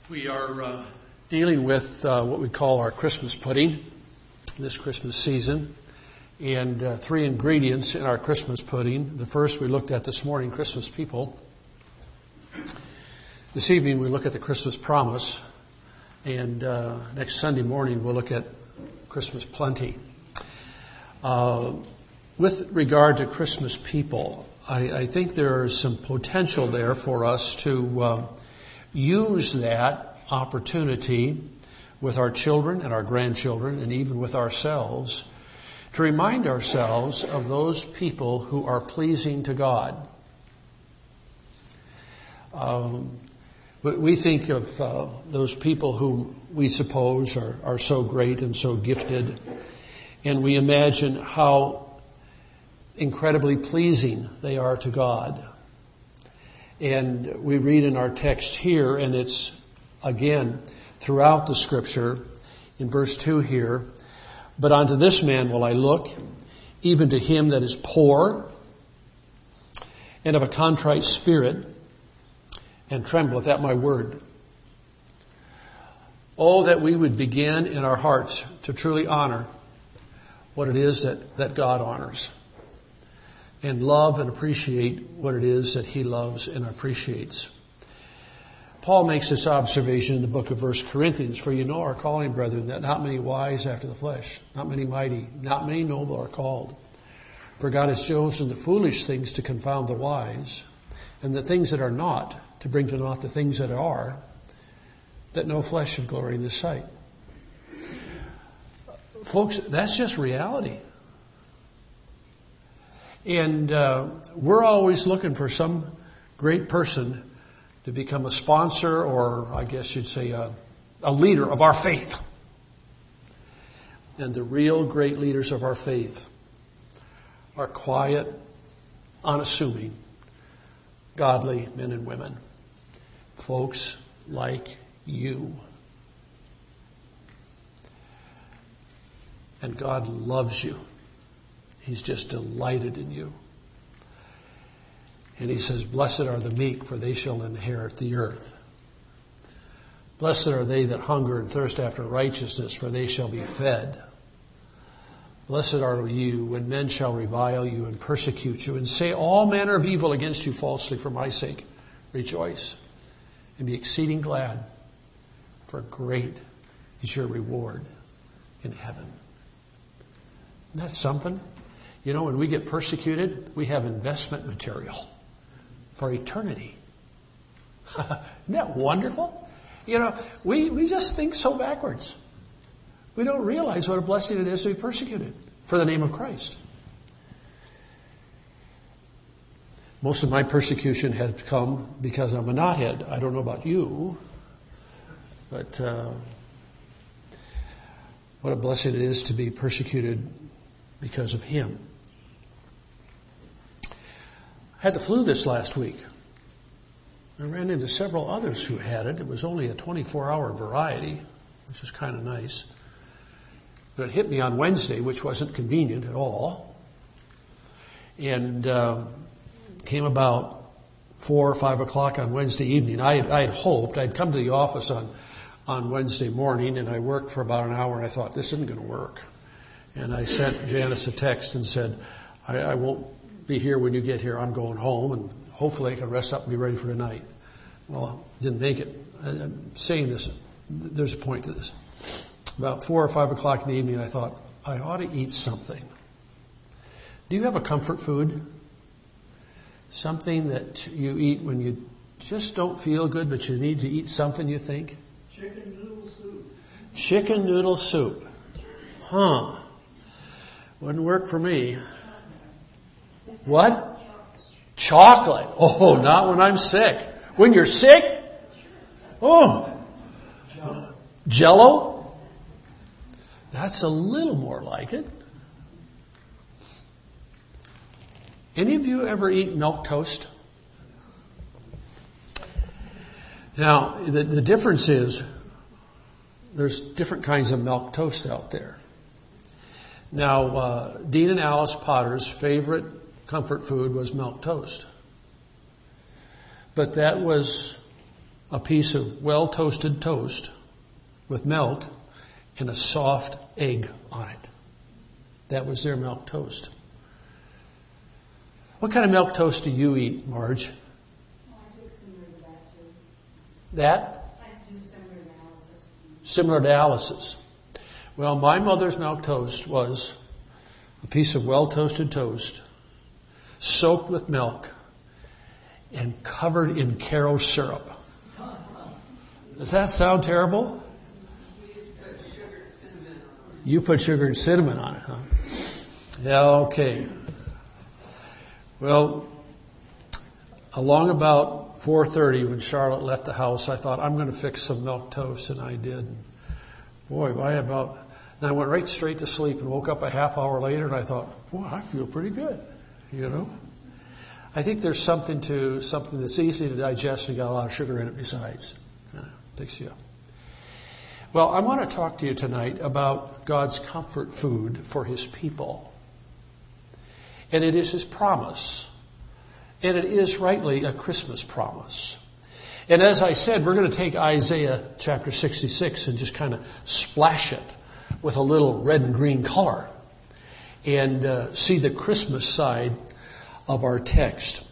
We are dealing with what we call our Christmas pudding this Christmas season, and three ingredients in our Christmas pudding. The first we looked at this morning, Christmas people. This evening we look at the Christmas promise, and next Sunday morning we'll look at Christmas plenty. With regard to Christmas people, I think there is some potential there for us to use that opportunity with our children and our grandchildren and even with ourselves to remind ourselves of those people who are pleasing to God. We think of those people who we suppose are so great and so gifted, and we imagine how incredibly pleasing they are to God. And we read in our text here, and it's again throughout the scripture, in verse 2 here, "But unto this man will I look, even to him that is poor, and of a contrite spirit, and trembleth at my word." Oh, that we would begin in our hearts to truly honor what it is that God honors, and love and appreciate what it is that He loves and appreciates. Paul makes this observation in the book of 1 Corinthians, "For you know our calling, brethren, that not many wise after the flesh, not many mighty, not many noble are called. For God has chosen the foolish things to confound the wise, and the things that are not to bring to naught the things that are, that no flesh should glory in His sight." Folks, that's just reality. And we're always looking for some great person to become a sponsor, or I guess you'd say a leader of our faith. And the real great leaders of our faith are quiet, unassuming, godly men and women. Folks like you. And God loves you. He's just delighted in you. And He says, "Blessed are the meek, for they shall inherit the earth. Blessed are they that hunger and thirst after righteousness, for they shall be fed. Blessed are you when men shall revile you and persecute you and say all manner of evil against you falsely for my sake. Rejoice and be exceeding glad, for great is your reward in heaven." Isn't that something? You know, when we get persecuted, we have investment material for eternity. Isn't that wonderful? You know, we just think so backwards. We don't realize what a blessing it is to be persecuted for the name of Christ. Most of my persecution has come because I'm a knothead. I don't know about you, but what a blessing it is to be persecuted because of Him. I had the flu this last week. I ran into several others who had it. It was only a 24-hour variety, which is kind of nice. But it hit me on Wednesday, which wasn't convenient at all. And came about 4 or 5 o'clock on Wednesday evening. I had hoped. I'd come to the office on Wednesday morning, and I worked for about an hour, and I thought, this isn't going to work. And I sent Janice a text and said, I won't be here when you get here. I'm going home, and hopefully I can rest up and be ready for tonight. Well, didn't make it. I'm saying this, there's a point to this. About 4 or 5 o'clock in the evening, I thought, I ought to eat something. Do you have a comfort food? Something that you eat when you just don't feel good, but you need to eat something, you think? Chicken noodle soup. Chicken noodle soup. Huh. Wouldn't work for me. What? Chocolate. Oh, not when I'm sick. When you're sick? Oh. Jell-O? That's a little more like it. Any of you ever eat milk toast? Now, the difference is there's different kinds of milk toast out there. Now, Dean and Alice Potter's favorite comfort food was milk toast. But that was a piece of well-toasted toast with milk and a soft egg on it. That was their milk toast. What kind of milk toast do you eat, Marge? Well, I do similar to that too. That? I do similar to Alice's. Similar to Alice's. Well, my mother's milk toast was a piece of well-toasted toast, soaked with milk, and covered in Caro syrup. Does that sound terrible? You put sugar and cinnamon on it, huh? Yeah, okay. Well, along about 4:30 when Charlotte left the house, I thought, I'm going to fix some milk toast, and I did. Boy, and I went right straight to sleep and woke up a half hour later, and I thought, boy, I feel pretty good, you know? I think there's something that's easy to digest and got a lot of sugar in it besides. Kind of picks you up. Well, I want to talk to you tonight about God's comfort food for His people. And it is His promise. And it is rightly a Christmas promise. And as I said, we're going to take Isaiah chapter 66 and just kind of splash it with a little red and green color and see the Christmas side of our text.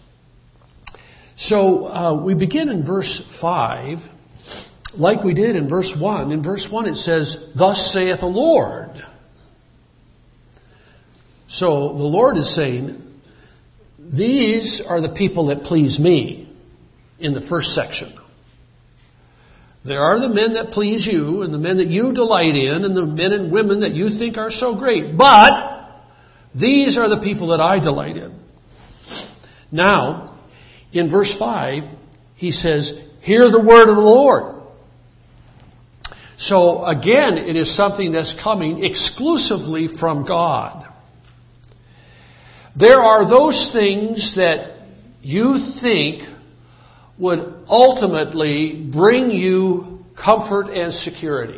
So we begin in verse 5. Like we did in verse 1. In verse 1 it says, "Thus saith the Lord." So the Lord is saying, these are the people that please me in the first section. There are the men that please you and the men that you delight in and the men and women that you think are so great. But these are the people that I delight in. Now, in verse 5, he says, "Hear the word of the Lord." So again, it is something that's coming exclusively from God. There are those things that you think would ultimately bring you comfort and security.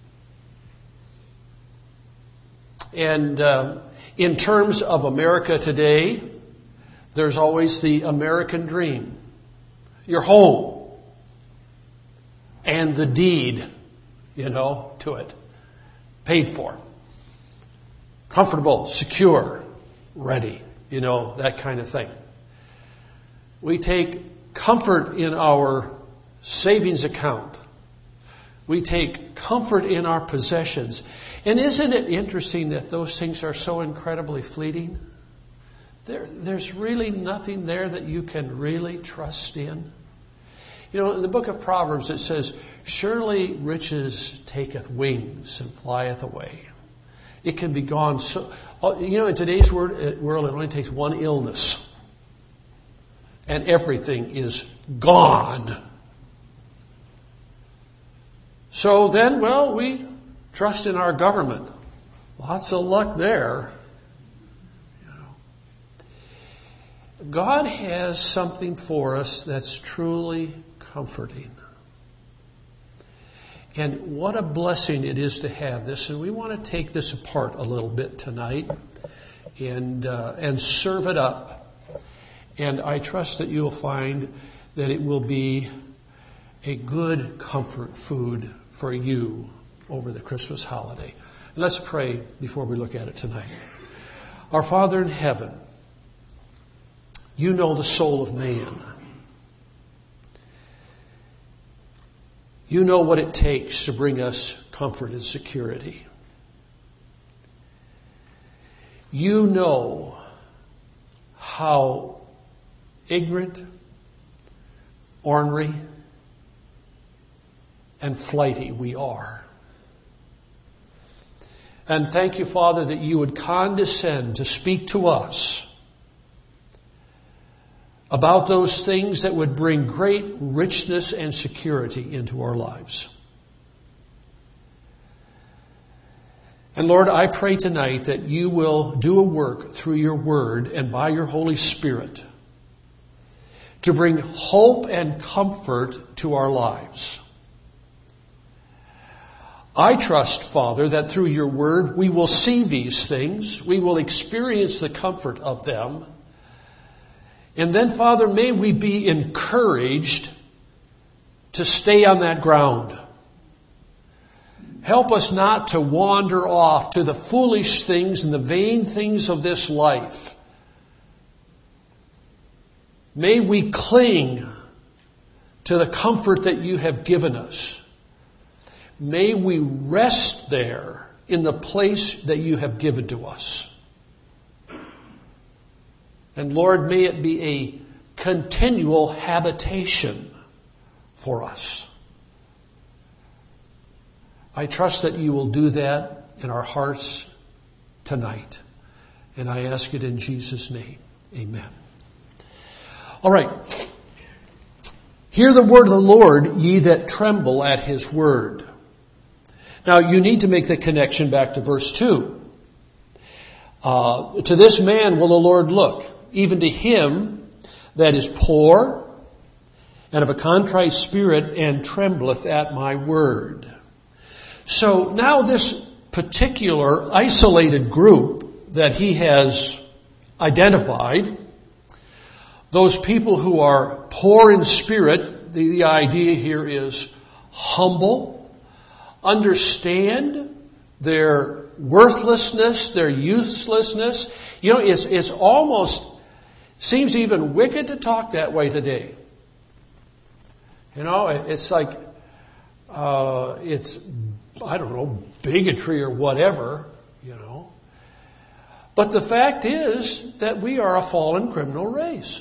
And in terms of America today, there's always the American dream. Your home and the deed, to it. Paid for. Comfortable, secure, ready, that kind of thing. We take comfort in our savings account. We take comfort in our possessions. And isn't it interesting that those things are so incredibly fleeting? There's really nothing there that you can really trust in. In the book of Proverbs it says, "Surely riches taketh wings and flieth away." It can be gone so... in today's world, it only takes one illness. And everything is gone. So then, we trust in our government. Lots of luck there. God has something for us that's truly comforting. And what a blessing it is to have this. And we want to take this apart a little bit tonight and serve it up. And I trust that you'll find that it will be a good comfort food for you over the Christmas holiday. Let's pray before we look at it tonight. Our Father in heaven, you know the soul of man. You know what it takes to bring us comfort and security. You know how ignorant, ornery, and flighty we are. And thank you, Father, that you would condescend to speak to us about those things that would bring great richness and security into our lives. And Lord, I pray tonight that you will do a work through your word and by your Holy Spirit to bring hope and comfort to our lives. I trust, Father, that through your word we will see these things, we will experience the comfort of them. And then, Father, may we be encouraged to stay on that ground. Help us not to wander off to the foolish things and the vain things of this life. May we cling to the comfort that you have given us. May we rest there in the place that you have given to us. And Lord, may it be a continual habitation for us. I trust that you will do that in our hearts tonight. And I ask it in Jesus' name. Amen. All right. Hear the word of the Lord, ye that tremble at his word. Now, you need to make the connection back to verse 2. To this man will the Lord look, even to him that is poor and of a contrite spirit and trembleth at my word. So now this particular isolated group that he has identified, those people who are poor in spirit, the idea here is humble, understand their worthlessness, their uselessness. You know, it's almost, seems even wicked to talk that way today. You know, it's like, it's, I don't know, bigotry or whatever, you know. But the fact is that we are a fallen criminal race.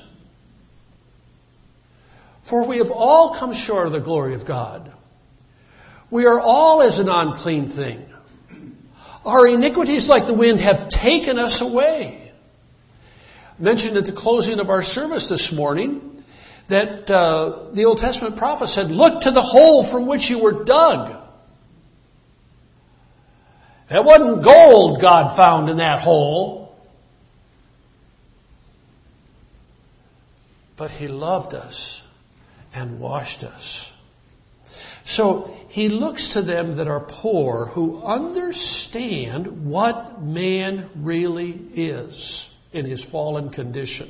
For we have all come short of the glory of God. We are all as an unclean thing. Our iniquities like the wind have taken us away. Mentioned at the closing of our service this morning that the Old Testament prophet said, look to the hole from which you were dug. It wasn't gold God found in that hole. But he loved us and washed us. So he looks to them that are poor, who understand what man really is in his fallen condition.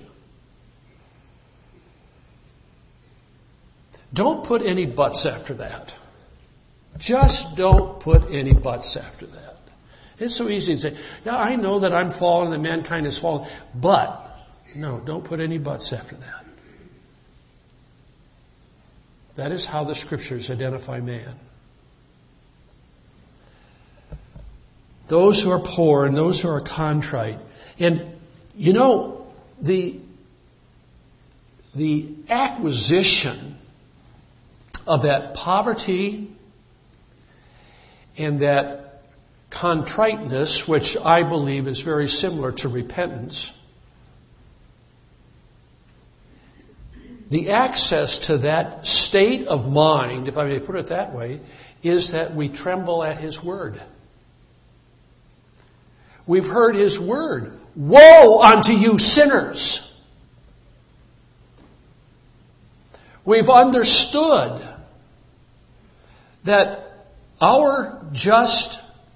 Don't put any buts after that. Just don't put any buts after that. It's so easy to say, yeah, I know that I'm fallen and mankind is fallen, but no, don't put any buts after that. That is how the Scriptures identify man. Those who are poor and those who are contrite. And, you know, the acquisition of that poverty and that contriteness, which I believe is very similar to repentance, the access to that state of mind, if I may put it that way, is that we tremble at his word. We've heard his word. Woe unto you sinners! We've understood that our just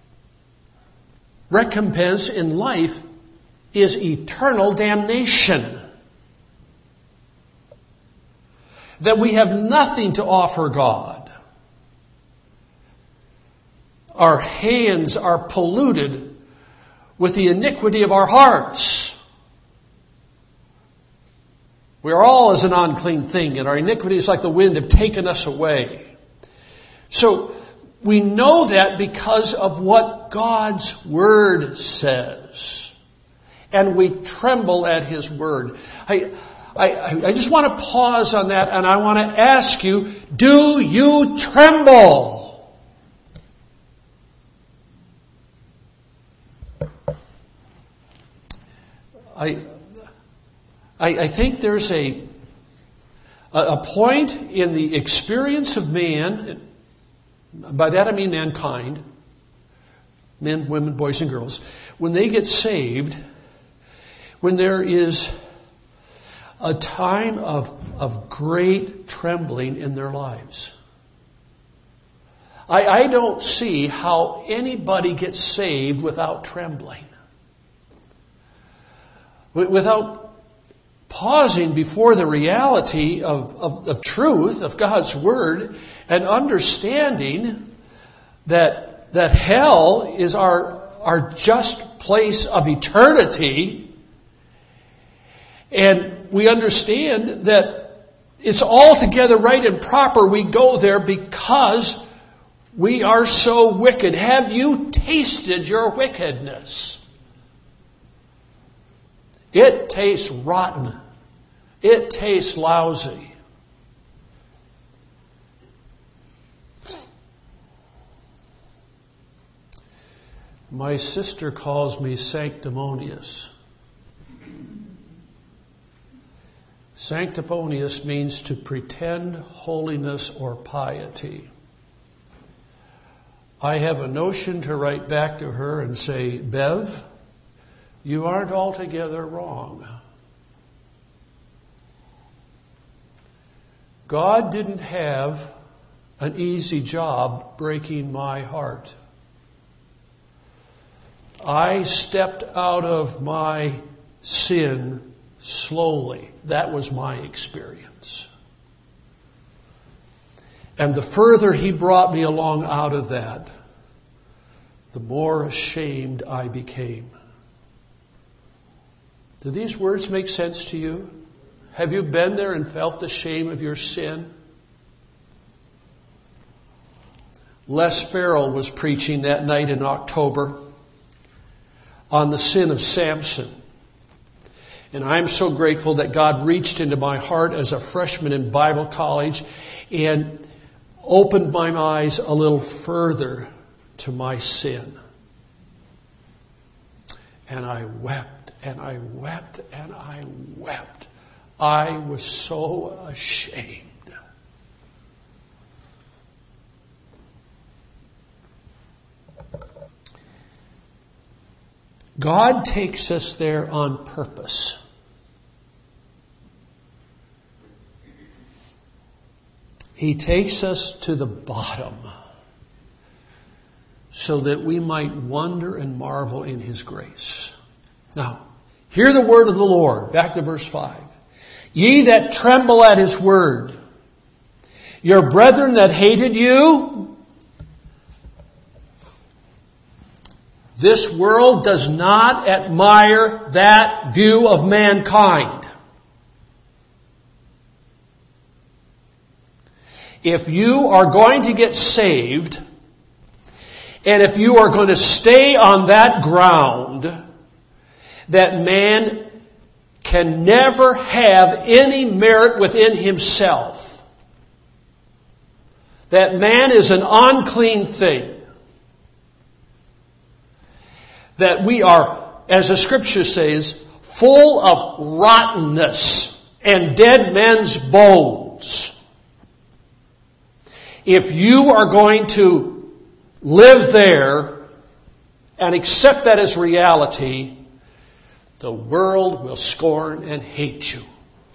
recompense in life is eternal damnation. That we have nothing to offer God. Our hands are polluted with the iniquity of our hearts. We are all as an unclean thing, and our iniquities like the wind have taken us away. So we know that because of what God's Word says. And we tremble at His Word. I just want to pause on that, and I want to ask you, do you tremble? I think there's a point in the experience of man, by that I mean mankind, men, women, boys, and girls, when they get saved, when there is a time of great trembling in their lives. I don't see how anybody gets saved without trembling. Without pausing before the reality of truth, of God's Word, and understanding that hell is our just place of eternity. And we understand that it's altogether right and proper we go there because we are so wicked. Have you tasted your wickedness? It tastes rotten. It tastes lousy. My sister calls me sanctimonious. Sanctimonious means to pretend holiness or piety. I have a notion to write back to her and say, Bev, you aren't altogether wrong. God didn't have an easy job breaking my heart. I stepped out of my sin slowly. That was my experience. And the further He brought me along out of that, the more ashamed I became. Do these words make sense to you? Have you been there and felt the shame of your sin? Les Farrell was preaching that night in October on the sin of Samson. And I'm so grateful that God reached into my heart as a freshman in Bible college and opened my eyes a little further to my sin. And I wept, and I wept, and I wept. I was so ashamed. God takes us there on purpose. He takes us to the bottom so that we might wonder and marvel in His grace. Now, hear the word of the Lord. Back to verse 5. Ye that tremble at His word, your brethren that hated you, this world does not admire that view of mankind. If you are going to get saved, and if you are going to stay on that ground, that man can never have any merit within himself, that man is an unclean thing, that we are, as the Scripture says, full of rottenness and dead men's bones. If you are going to live there and accept that as reality, the world will scorn and hate you.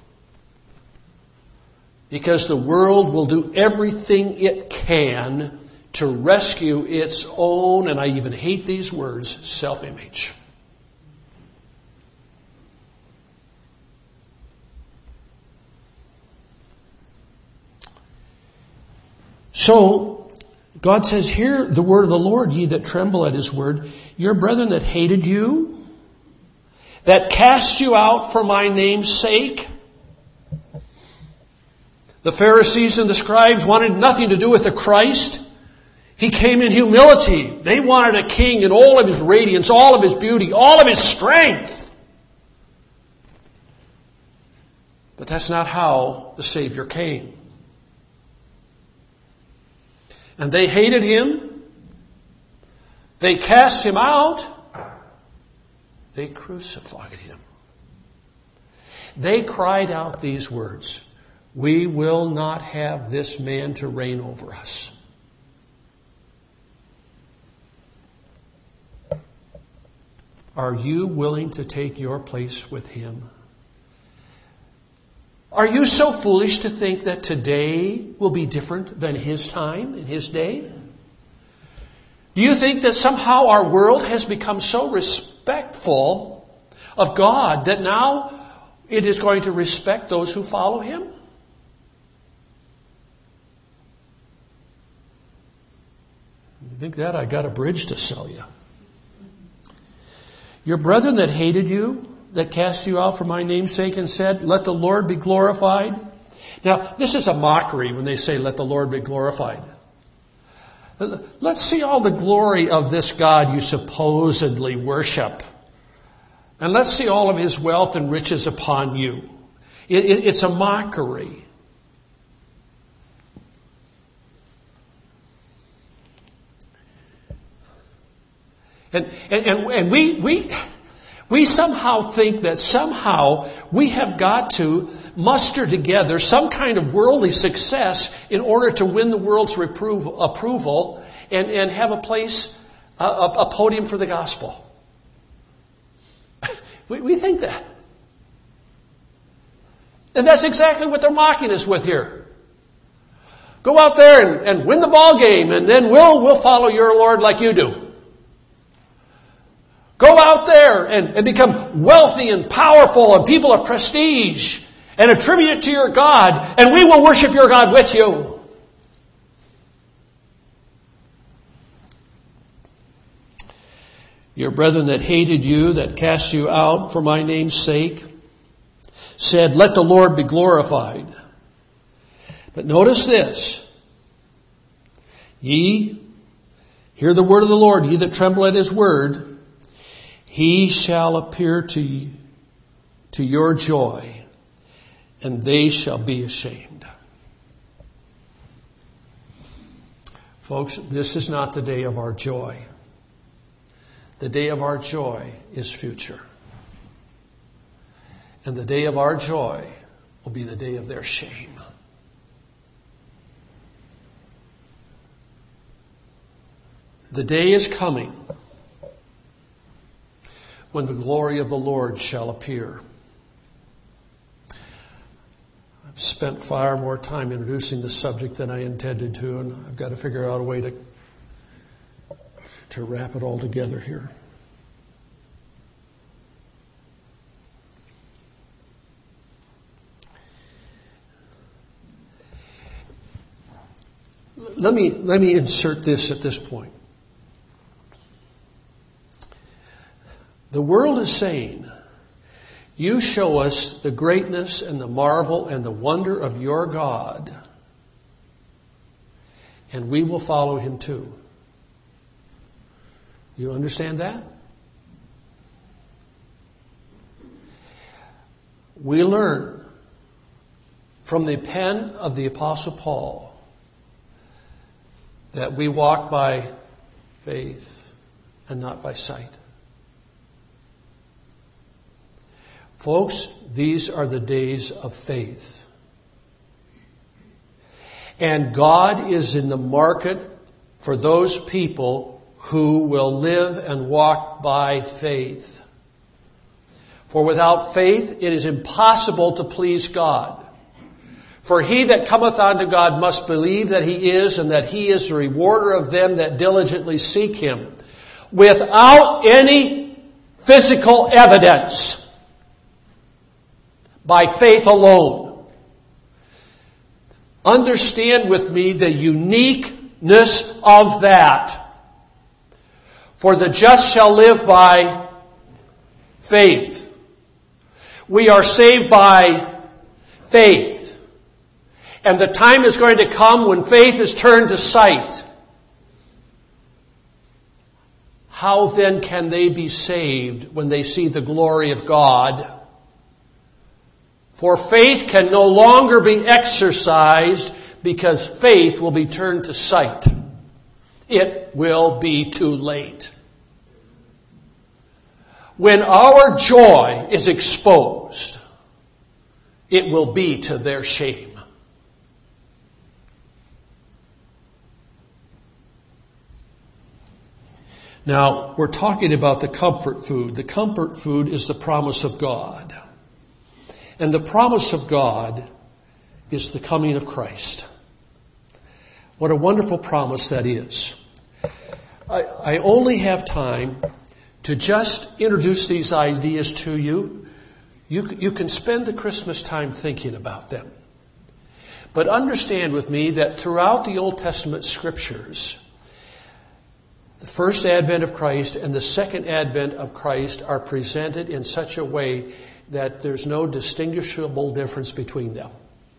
Because the world will do everything it can to rescue its own, and I even hate these words, self-image. So, God says, hear the word of the Lord, ye that tremble at His word, your brethren that hated you, that cast you out for my name's sake. The Pharisees and the scribes wanted nothing to do with the Christ. He came in humility. They wanted a king in all of his radiance, all of his beauty, all of his strength. But that's not how the Savior came. And they hated Him. They cast Him out. They crucified Him. They cried out these words, we will not have this man to reign over us. Are you willing to take your place with Him? Are you so foolish to think that today will be different than His time and His day? Do you think that somehow our world has become so respectful of God that now It is going to respect those who follow him. You think that? I got a bridge to sell you. Your brethren that hated you, that cast you out for my name's sake and said, let the Lord be glorified. Now, this is a mockery when they say, let the Lord be glorified. Let's see all the glory of this God you supposedly worship. And let's see all of his wealth and riches upon you. It's a mockery. And we somehow think that somehow we have got to muster together some kind of worldly success in order to win the world's approval and have a place, a podium for the gospel. We think that. And that's exactly what they're mocking us with here. Go out there and win the ball game, and then we'll follow your Lord like you do. Go out there and become wealthy and powerful and people of prestige and attribute it to your God, and we will worship your God with you. Your brethren that hated you, that cast you out for my name's sake, said, let the Lord be glorified. But notice this. Ye, hear the word of the Lord, ye that tremble at his word, he shall appear to your joy, and they shall be ashamed. Folks, this is not the day of our joy. The day of our joy is future. And the day of our joy will be the day of their shame. The day is coming when the glory of the Lord shall appear. I've spent far more time introducing the subject than I intended to, and I've got to figure out a way to wrap it all together here. Let me insert this at this point. The world is saying, you show us the greatness and the marvel and the wonder of your God, and we will follow him too. You understand that? We learn from the pen of the Apostle Paul that we walk by faith and not by sight. Folks, these are the days of faith. And God is in the market for those people who will live and walk by faith. For without faith it is impossible to please God. For he that cometh unto God must believe that he is, and that he is the rewarder of them that diligently seek him. Without any physical evidence. By faith alone. Understand with me the uniqueness of that. For the just shall live by faith. We are saved by faith. And the time is going to come when faith is turned to sight. How then can they be saved when they see the glory of God? For faith can no longer be exercised because faith will be turned to sight. It will be too late. When our joy is exposed, it will be to their shame. Now, we're talking about the comfort food. The comfort food is the promise of God. And the promise of God is the coming of Christ. What a wonderful promise that is. I only have time to just introduce these ideas to you. You can spend the Christmas time thinking about them. But understand with me that throughout the Old Testament scriptures, the first advent of Christ and the second advent of Christ are presented in such a way that there's no distinguishable difference between them.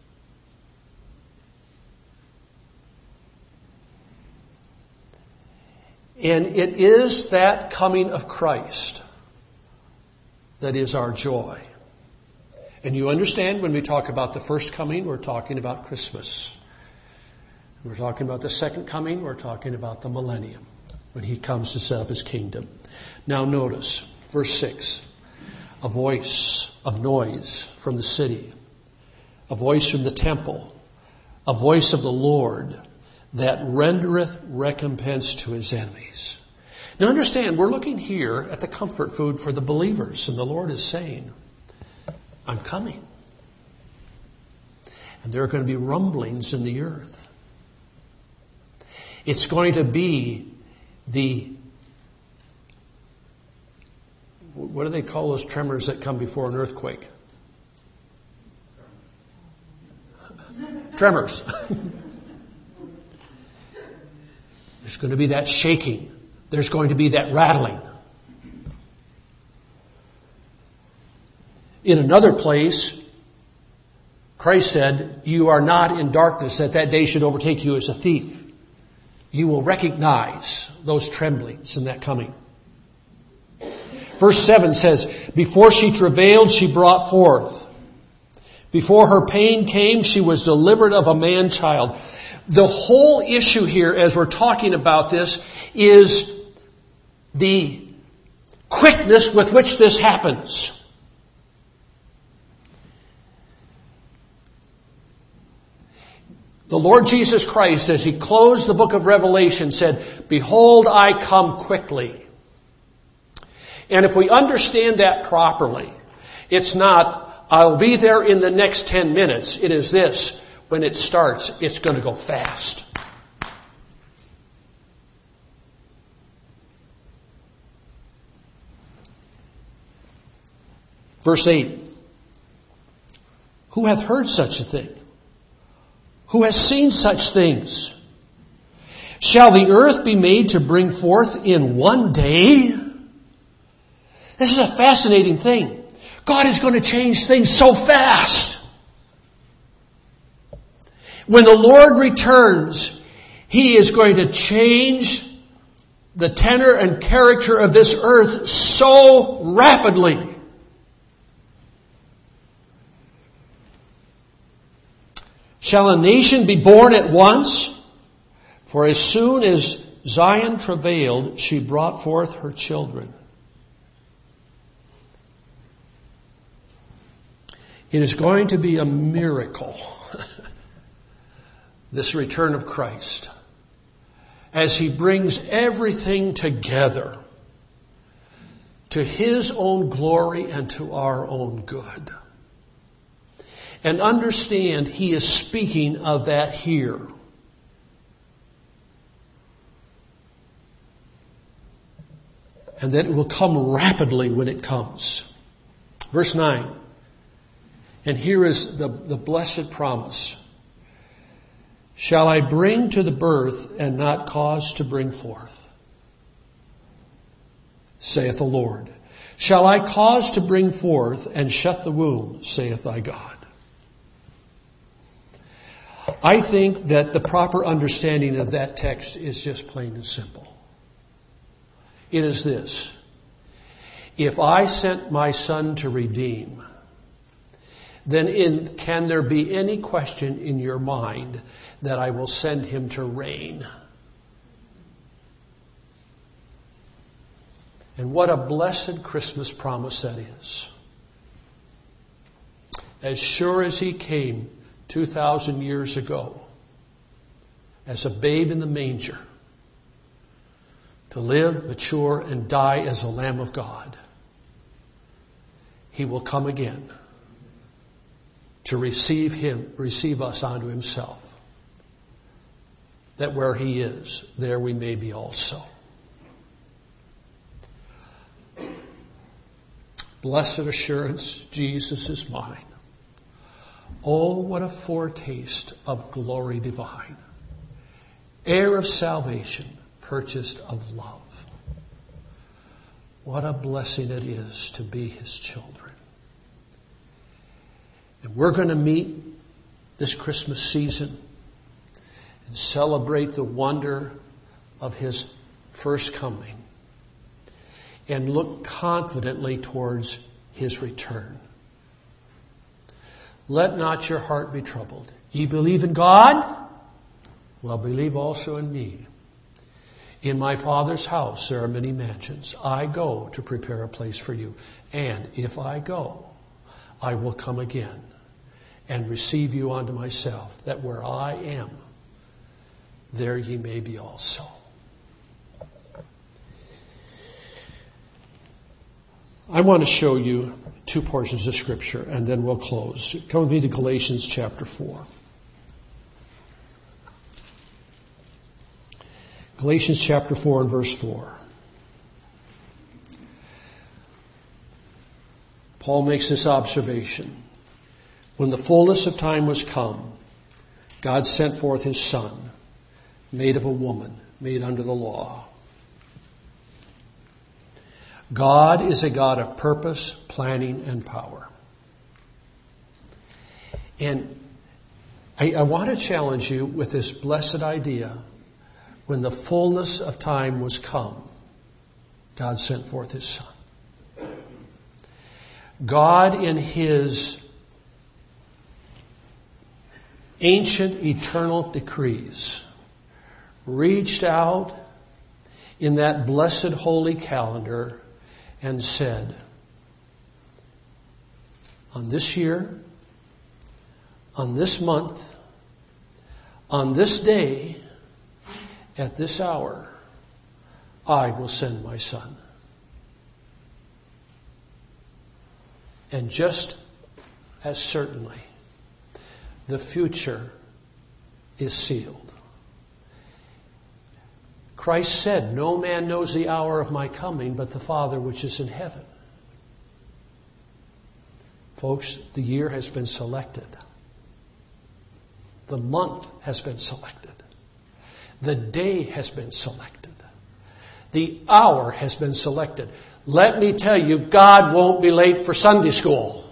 And it is that coming of Christ that is our joy. And you understand when we talk about the first coming, we're talking about Christmas. We're talking about the second coming, we're talking about the millennium, when he comes to set up his kingdom. Now notice, verse 6, a voice of noise from the city, a voice from the temple, a voice of the Lord that rendereth recompense to his enemies. Now understand, we're looking here at the comfort food for the believers, and the Lord is saying, I'm coming. And there are going to be rumblings in the earth. It's going to be what do they call those tremors that come before an earthquake? Tremors. There's going to be that shaking. There's going to be that rattling. In another place, Christ said, you are not in darkness, that day should overtake you as a thief. You will recognize those tremblings and that coming. Verse 7 says, before she travailed, she brought forth. Before her pain came, she was delivered of a man-child. The whole issue here, as we're talking about this, is the quickness with which this happens. The Lord Jesus Christ, as he closed the book of Revelation, said, behold, I come quickly. And if we understand that properly, it's not, I'll be there in the next 10 minutes. It is this, when it starts, it's going to go fast. Verse 8, who hath heard such a thing? Who has seen such things? Shall the earth be made to bring forth in one day? This is a fascinating thing. God is going to change things so fast. When the Lord returns, he is going to change the tenor and character of this earth so rapidly. Shall a nation be born at once? For as soon as Zion travailed, she brought forth her children. It is going to be a miracle, this return of Christ, as he brings everything together to his own glory and to our own good. And understand, he is speaking of that here. And that it will come rapidly when it comes. Verse 9. And here is the blessed promise. Shall I bring to the birth and not cause to bring forth? Saith the Lord. Shall I cause to bring forth and shut the womb? Saith thy God. I think that the proper understanding of that text is just plain and simple. It is this. If I sent my son to redeem, then can there be any question in your mind that I will send him to reign? And what a blessed Christmas promise that is. As sure as he came 2,000 years ago as a babe in the manger to live, mature, and die as a Lamb of God, he will come again to receive us unto himself, that where he is, there we may be also. Blessed assurance, Jesus is mine. Oh, what a foretaste of glory divine. Heir of salvation, purchased of love. What a blessing it is to be His children. And we're going to meet this Christmas season and celebrate the wonder of His first coming and look confidently towards His return. Let not your heart be troubled. Ye believe in God? Well, believe also in me. In my Father's house there are many mansions. I go to prepare a place for you. And if I go, I will come again and receive you unto myself, that where I am, there ye may be also. I want to show you two portions of Scripture, and then we'll close. Come with me to Galatians chapter 4. Galatians chapter 4 and verse 4. Paul makes this observation. When the fullness of time was come, God sent forth His Son, made of a woman, made under the law. God is a God of purpose, planning, and power. And I want to challenge you with this blessed idea. When the fullness of time was come, God sent forth His Son. God, in His ancient eternal decrees, reached out in that blessed holy calendar and said, on this year, on this month, on this day, at this hour, I will send my Son. And just as certainly, the future is sealed. Christ said, no man knows the hour of my coming but the Father which is in heaven. Folks, the year has been selected. The month has been selected. The day has been selected. The hour has been selected. Let me tell you, God won't be late for Sunday school.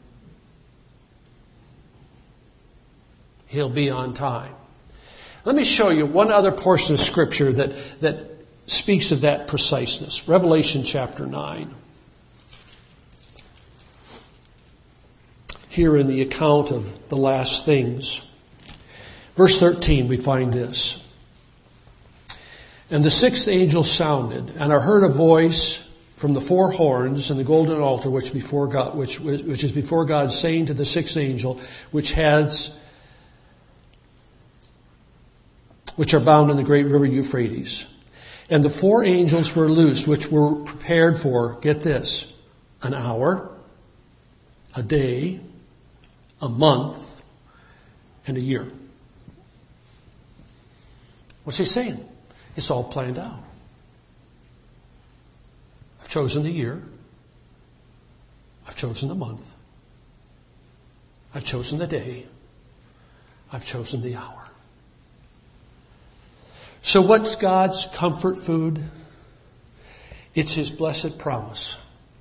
He'll be on time. Let me show you one other portion of Scripture that speaks of that preciseness. Revelation chapter 9. Here in the account of the last things. Verse 13, we find this. And the sixth angel sounded, and I heard a voice from the four horns and the golden altar which is before God, saying to the sixth angel, which are bound in the great river Euphrates. And the four angels were loosed, which were prepared for, get this, an hour, a day, a month, and a year. What's he saying? It's all planned out. I've chosen the year. I've chosen the month. I've chosen the day. I've chosen the hour. So what's God's comfort food? It's His blessed promise.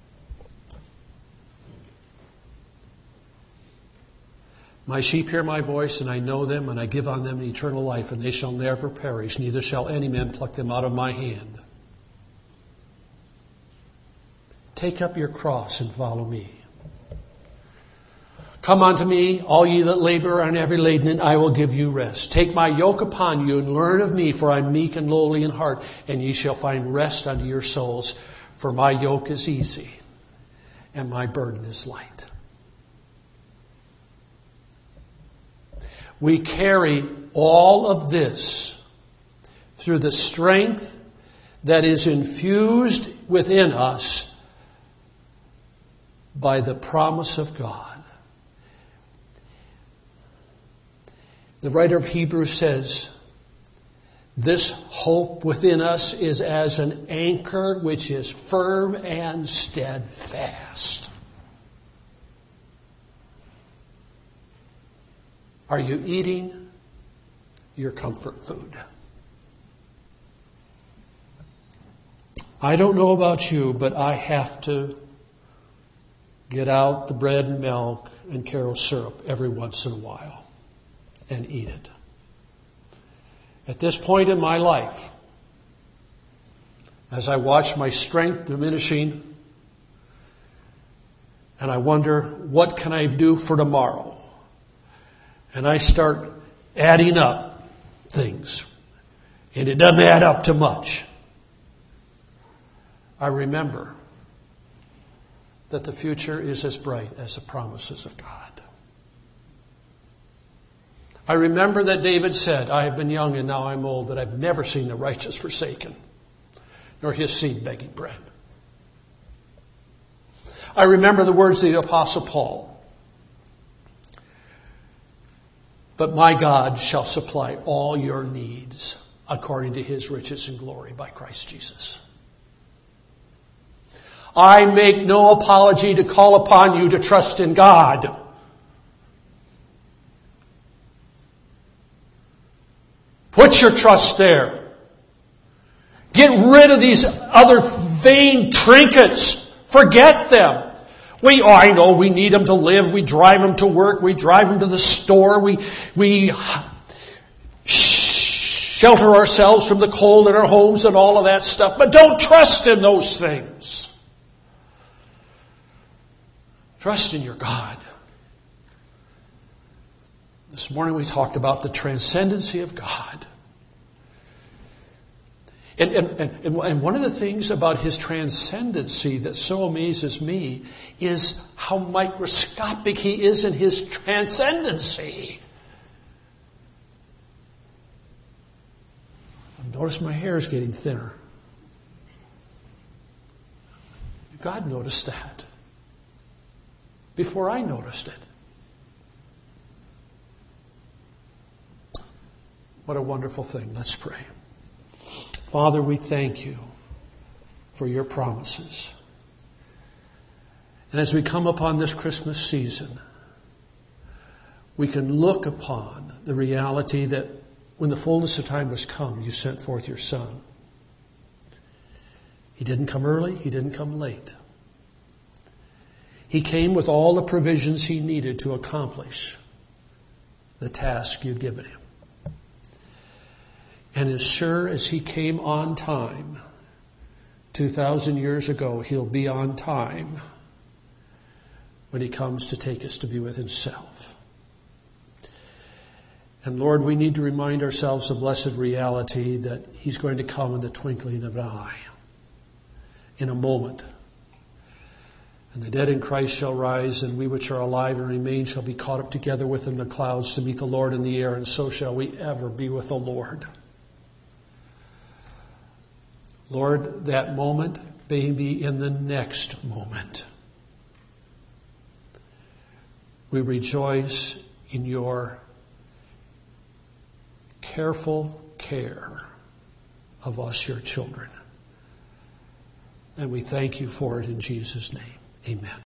My sheep hear my voice, and I know them, and I give on them eternal life, and they shall never perish, neither shall any man pluck them out of my hand. Take up your cross and follow me. Come unto me, all ye that labor and are heavy laden, and I will give you rest. Take my yoke upon you and learn of me, for I am meek and lowly in heart, and ye shall find rest unto your souls. For my yoke is easy, and my burden is light. We carry all of this through the strength that is infused within us by the promise of God. The writer of Hebrews says This hope within us is as an anchor which is firm and steadfast. Are you eating your comfort food? I don't know about you, but I have to get out the bread and milk and Karo syrup every once in a while and eat it. At this point in my life, as I watch my strength diminishing, and I wonder, what can I do for tomorrow? And I start adding up things, and it doesn't add up to much. I remember that the future is as bright as the promises of God. I remember that David said, I have been young and now I'm old, but I've never seen the righteous forsaken, nor his seed begging bread. I remember the words of the Apostle Paul. But my God shall supply all your needs according to his riches and glory by Christ Jesus. I make no apology to call upon you to trust in God. Put your trust there. Get rid of these other vain trinkets. Forget them. I know we need them to live. We drive them to work. We drive them to the store. We shelter ourselves from the cold in our homes and all of that stuff. But don't trust in those things. Trust in your God. This morning we talked about the transcendency of God. And one of the things about his transcendency that so amazes me is how microscopic he is in his transcendency. Notice my hair is getting thinner. God noticed that before I noticed it. What a wonderful thing. Let's pray. Father, we thank you for your promises. And as we come upon this Christmas season, we can look upon the reality that when the fullness of time was come, you sent forth your Son. He didn't come early. He didn't come late. He came with all the provisions he needed to accomplish the task you'd given him. And as sure as he came on time 2,000 years ago, he'll be on time when he comes to take us to be with himself. And Lord, we need to remind ourselves the blessed reality that he's going to come in the twinkling of an eye, in a moment. And the dead in Christ shall rise, and we which are alive and remain shall be caught up together with him in the clouds to meet the Lord in the air, and so shall we ever be with the Lord. Lord, that moment may be in the next moment. We rejoice in your careful care of us, your children. And we thank you for it in Jesus' name. Amen.